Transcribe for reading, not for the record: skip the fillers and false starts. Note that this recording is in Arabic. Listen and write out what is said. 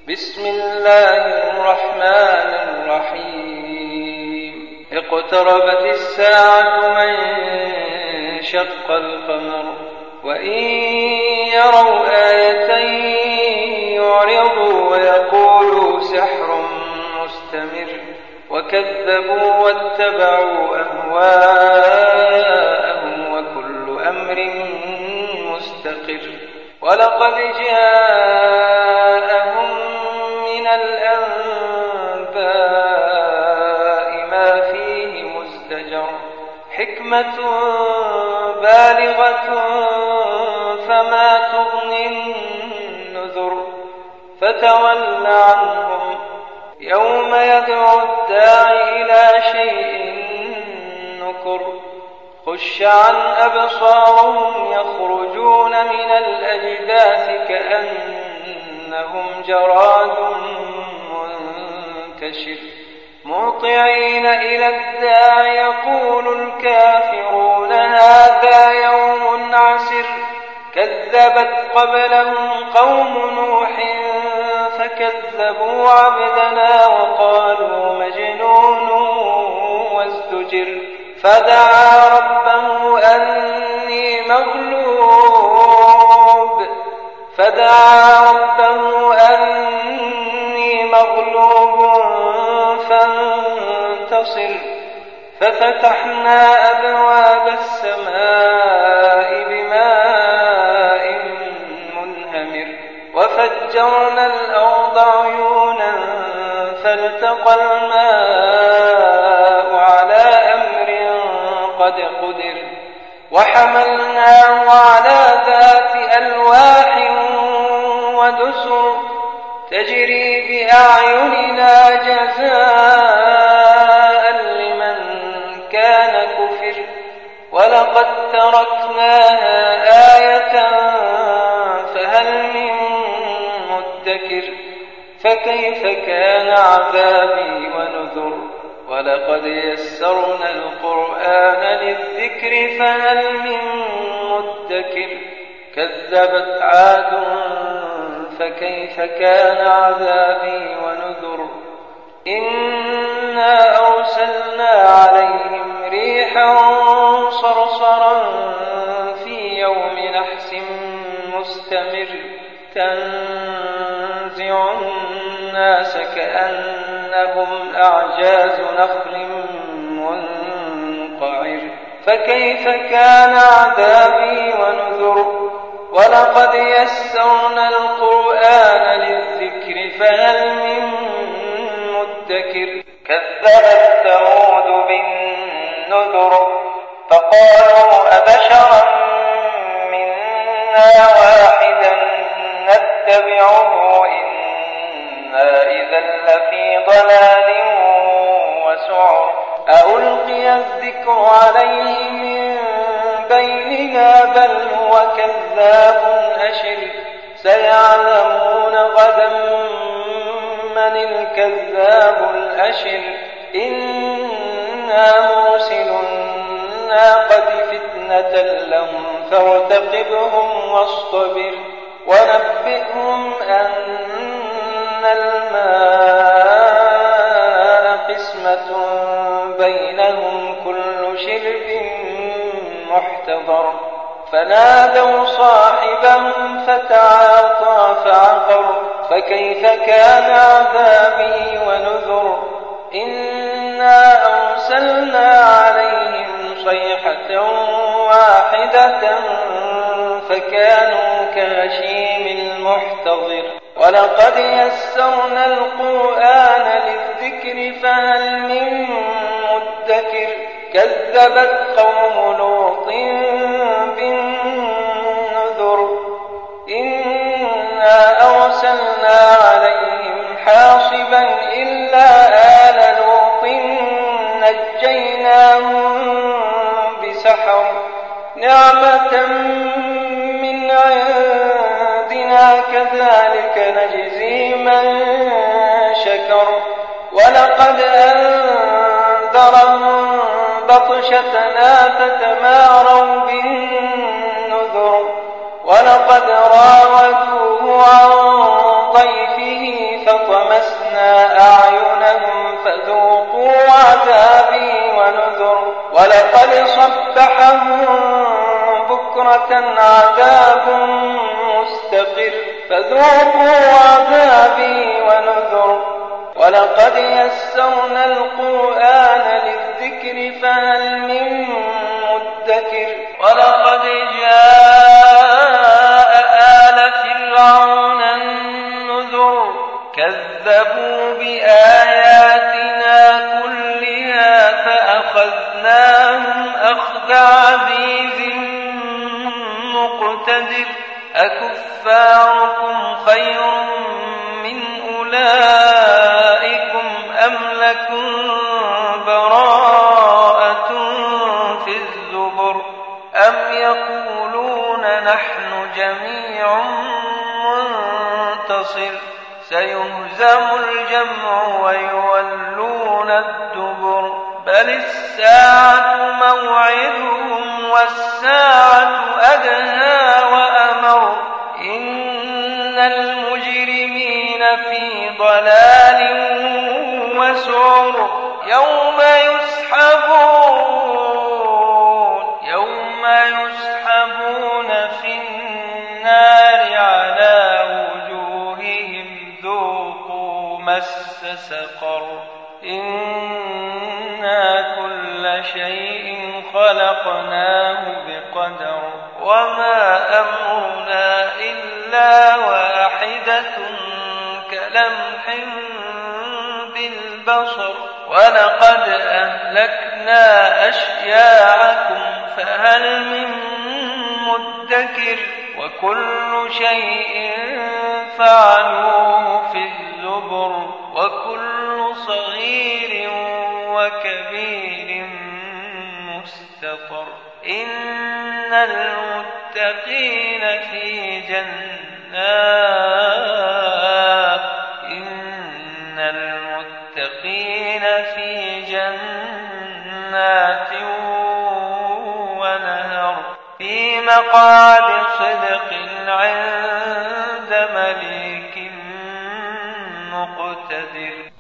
بسم الله الرحمن الرحيم اقتربت الساعة وانشق القمر وإن يروا آية يعرضوا ويقولوا سحر مستمر وكذبوا واتبعوا أهواءهم وكل أمر مستقر ولقد جاءهم من الأنباء ما فيه مزدجر حكمة بالغة فما تغني النذر فتول عنهم يوم يدعو الداعي إلى شيء نكر خش عن أبصارهم يخرجون من الأجداث كأنهم جراد منتشر مهطعين إلى الداعي يقول الكافرون هذا يوم عسر كذبت قبلهم قوم نوح فكذبوا عبدنا وقالوا مجنون وازدجر فدعا ربه أني مغلوب فانتصر ففتحنا أبواب السماء بماء منهمر وفجرنا الأرض عيونا فالتقى الماء على أمر قد قدر وحملناه على ذات ألواح ودسر تجري بأعيننا جزاء لمن كان كفر ولقد تركناها آية فهل من مدكر فكيف كان عذابي ونذر ولقد يسرنا القرآن للذكر فهل من مدكر كذبت عاد فكيف كان عذابي ونذر إنا أرسلنا عليهم ريحا صرصرا في يوم نحس مستمر تنزع الناس كأنهم أعجاز نخل منقعر فكيف كان عذابي ونذر ولقد يسرنا القرآن للذكر فهل من مدكر كذبت ثمود بالنذر فقالوا أبشرا منا واحدا نتبعه إنا إذا لفي ضلال وسعر ألقي الذكر عليه من بيننا بل هو كذاب أشر سيعلمون غدا من الكذاب الأشر إنا مرسل الناقة فتنة لهم فارتقبهم واصطبر ونبئهم أن الماء قسمة بينهم كل شرب محتضر فنادوا صاحبهم فتعاطى فعقر فكيف كان عذابي ونذر إنا أرسلنا عليهم صيحة واحدة فكانوا كهشيم المحتضر ولقد يسرنا القرآن للذكر فهل من مدكر كذبت قوم لوط بالنذر إنا أرسلنا عليهم حاصبا إلا آل لوط نجيناهم بسحر نعمة من عندنا كذلك نجزي من شكر ولقد أنذرهم بطشتنا فتماروا بالنذر ولقد راودوه عن ضيفه فطمسنا أعينهم فذوقوا عذابي ونذر ولقد صبحهم بكرة عذاب مستقر فذوقوا عذابي ونذر ولقد يسرنا القرآن للذكر فهل من مدكر ولقد جاء آل فرعون النذر كذبوا بآياتنا كلها فأخذناهم أخذ عزيز مقتدر أكفاركم خير من أولئكم أم لكم براءة في الزبر أم يقولون نحن جميع منتصر سيهزم الجمع ويولون الدبر بل الساعة موعدهم والساعة أدهى وأمر إن المجرمين في ضلال وسعر يوم يسحبون في النار على وجوههم ذوقوا مس سقر إنا كل شيء خلقناه بقدر وما أمرنا إلا واحدة كلمح بالبصر ولقد أهلكنا أشياعكم فهل من مدكر وكل شيء فعلوه في الزبر وكل صغير وكبير مستقر إن المتقين في جنات ونهر في مقعد صدق عند مليك مقتدر